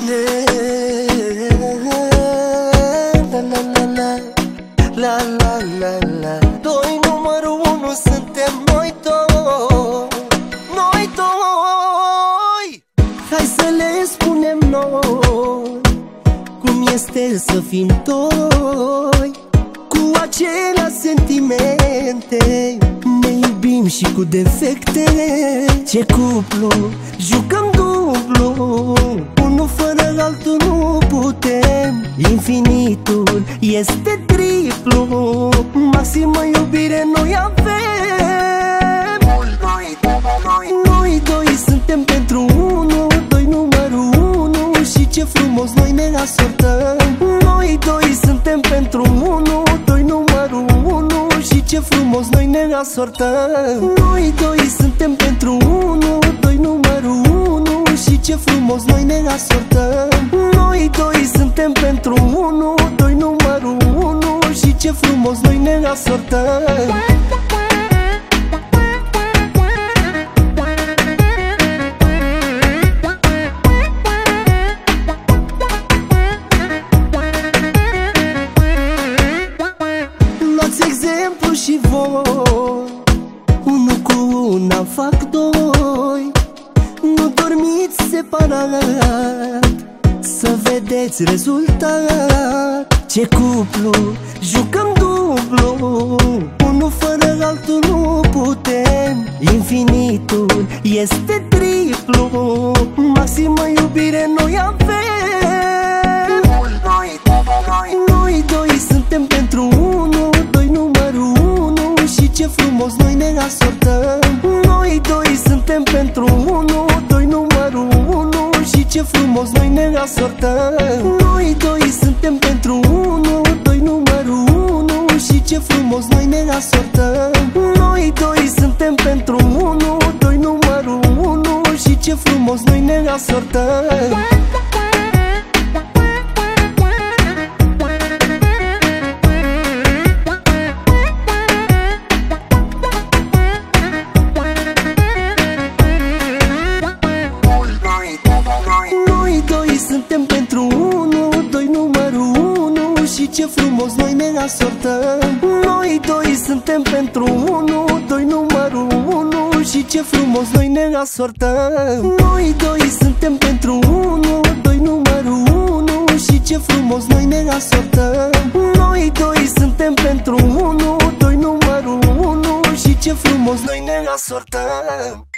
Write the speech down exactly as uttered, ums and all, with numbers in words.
La la la la. Doi numărul unu suntem noi doi, noi doi. Hai să le spunem noi cum este să fim doi, cu aceleași sentimente, ne iubim și cu defecte. Ce cuplu, jucăm dublu, unul fără altul nu putem. Infinitul este triplu, maximă iubire noi avem. Noi, noi, noi doi suntem pentru unul, doi numărul unu, și ce frumos noi ne asortăm. Noi doi suntem pentru unul, doi numărul unu, și ce frumos noi ne asortăm. Noi doi suntem pentru unul, doi numărul unu, și ce frumos noi ne asortăm. Noi doi suntem pentru unul, doi numărul unu, și ce frumos noi ne asortăm. Luați exemplu și voi, unul cu una fac doi. Nu dormiți separat, să vedeți rezultat. Ce cuplu, jucăm dublu, unul fără altul nu putem. Infinitul este triplu, maximă iubire noi avem. Noi, noi, noi doi suntem pentru unul, doi numărul unu, și ce frumos noi ne asortăm. Noi doi suntem pentru unul, doi numărul unu, și ce frumos noi ne asortăm. Noi doi suntem pentru unul, doi numărul unu, și ce frumos noi ne asortăm. Noi doi suntem pentru unul, doi numărul unu, și ce frumos noi ne asortăm. Suntem pentru unul, doi numărul unu, și ce frumos noi ne asortăm. Noi doi suntem pentru unul, doi numărul unu, și ce frumos noi ne asortăm. Noi doi suntem pentru unul, doi numărul unu, și ce frumos noi ne asortăm. Noi doi suntem pentru unul, doi numărul unu, și ce frumos noi ne asortăm.